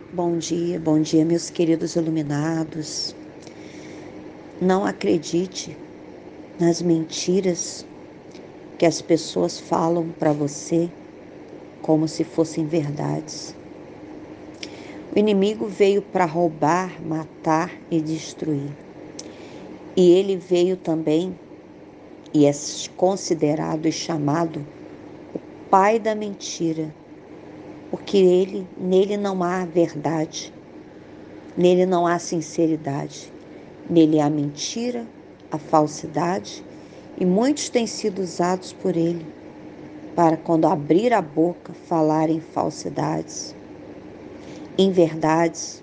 Bom dia, meus queridos iluminados. Não acredite nas mentiras que as pessoas falam para você como se fossem verdades. O inimigo veio para roubar, matar e destruir. E ele veio também e é considerado e chamado o pai da mentira, porque nele não há verdade, nele não há sinceridade. Nele há mentira, a falsidade, e muitos têm sido usados por ele para, quando abrir a boca, falar em falsidades, inverdades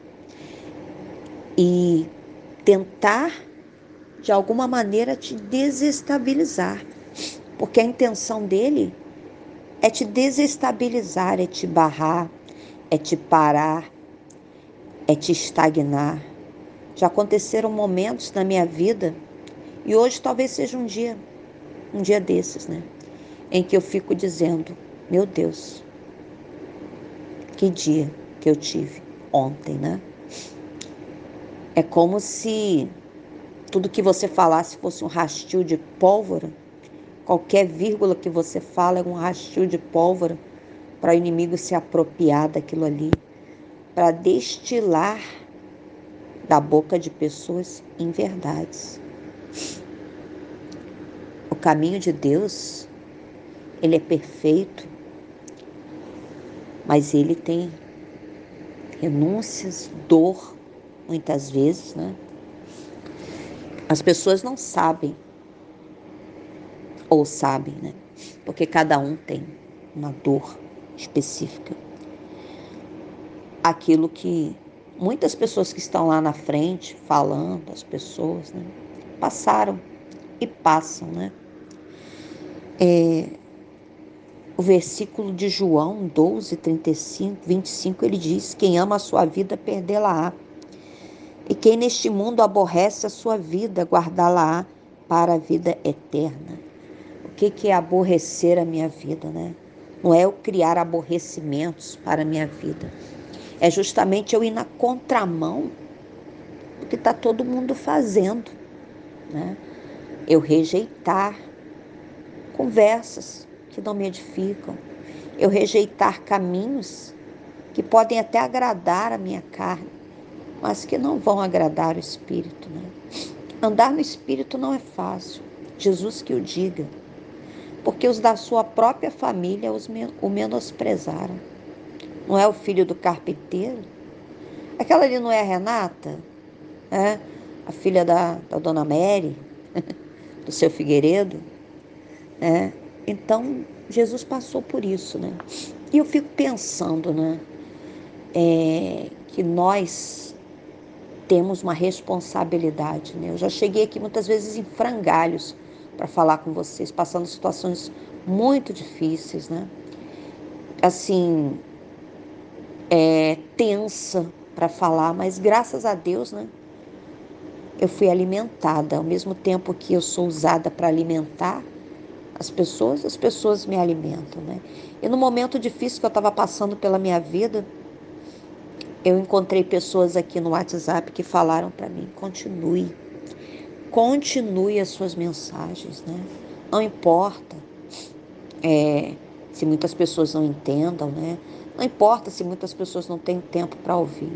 e tentar, de alguma maneira, te desestabilizar. Porque a intenção dele é te desestabilizar, é te barrar, é te parar, é te estagnar. Já aconteceram momentos na minha vida, e hoje talvez seja um dia desses, né? Em que eu fico dizendo, meu Deus, que dia que eu tive ontem, né? É como se tudo que você falasse fosse um rastil de pólvora. Qualquer vírgula que você fala é um rastil de pólvora para o inimigo se apropriar daquilo ali, para destilar da boca de pessoas inverdades. O caminho de Deus, ele é perfeito, mas ele tem renúncias, dor, muitas vezes, né? As pessoas não sabem, ou sabem, né? Porque cada um tem uma dor específica. Aquilo que muitas pessoas que estão lá na frente, falando, as pessoas, né? Passaram e passam, né? O versículo de João 12, 35, 25, ele diz: quem ama a sua vida, perdê-la-á. E quem neste mundo aborrece a sua vida, guardá-la-á para a vida eterna. O que é aborrecer a minha vida, né? Não é eu criar aborrecimentos para a minha vida. É justamente eu ir na contramão do que está todo mundo fazendo, né? Eu rejeitar conversas que não me edificam. Eu rejeitar caminhos que podem até agradar a minha carne, mas que não vão agradar o Espírito, né? Andar no Espírito não é fácil. Jesus que o diga. Porque os da sua própria família o menosprezaram. Não é o filho do carpinteiro? Aquela ali não é a Renata? É? A filha da dona Mary, do seu Figueiredo? É? Então, Jesus passou por isso, né? E eu fico pensando, né? Que nós temos uma responsabilidade, né? Eu já cheguei aqui muitas vezes em frangalhos para falar com vocês, passando situações muito difíceis, né? Assim, tensa para falar, mas graças a Deus, né? Eu fui alimentada. Ao mesmo tempo que eu sou usada para alimentar as pessoas me alimentam, né? E no momento difícil que eu estava passando pela minha vida, eu encontrei pessoas aqui no WhatsApp que falaram para mim: continue as suas mensagens, né? Não importa se muitas pessoas não entendam, né? Não importa se muitas pessoas não têm tempo para ouvir,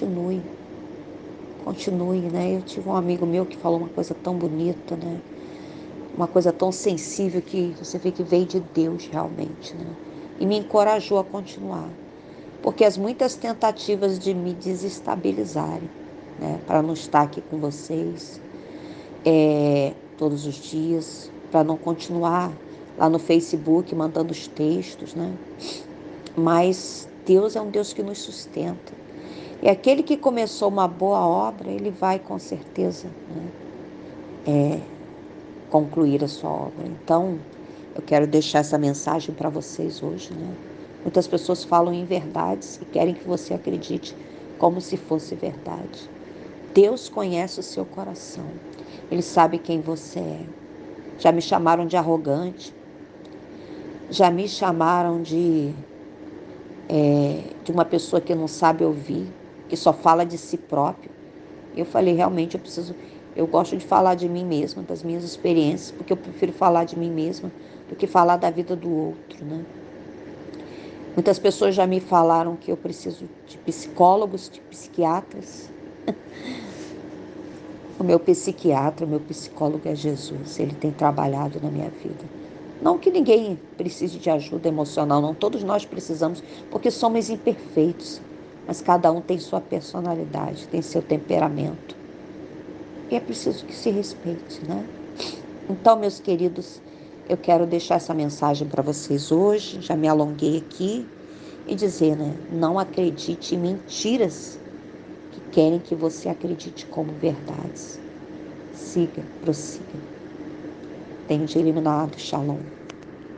continue, né? Eu tive um amigo meu que falou uma coisa tão bonita, né? Uma coisa tão sensível que você vê que veio de Deus realmente, né? E me encorajou a continuar. Porque as muitas tentativas de me desestabilizarem, né? Para não estar aqui com vocês todos os dias, para não continuar lá no Facebook mandando os textos, né? Mas Deus é um Deus que nos sustenta. E aquele que começou uma boa obra, ele vai com certeza, né, concluir a sua obra. Então, eu quero deixar essa mensagem para vocês hoje, né? Muitas pessoas falam em verdades e querem que você acredite como se fosse verdade. Deus conhece o seu coração. Ele sabe quem você é. Já me chamaram de arrogante. Já me chamaram de de uma pessoa que não sabe ouvir, que só fala de si próprio. Eu falei, realmente eu gosto de falar de mim mesma, das minhas experiências, porque eu prefiro falar de mim mesma do que falar da vida do outro, né? Muitas pessoas já me falaram que eu preciso de psicólogos, de psiquiatras. O meu psiquiatra, o meu psicólogo é Jesus, ele tem trabalhado na minha vida. Não que ninguém precise de ajuda emocional, não, todos nós precisamos, porque somos imperfeitos, mas cada um tem sua personalidade, tem seu temperamento. E é preciso que se respeite, né? Então, meus queridos, eu quero deixar essa mensagem para vocês hoje, já me alonguei aqui, e dizer, né? Não acredite em mentiras que querem que você acredite como verdades. Siga, prossiga. Tenha um dia iluminado. Shalom.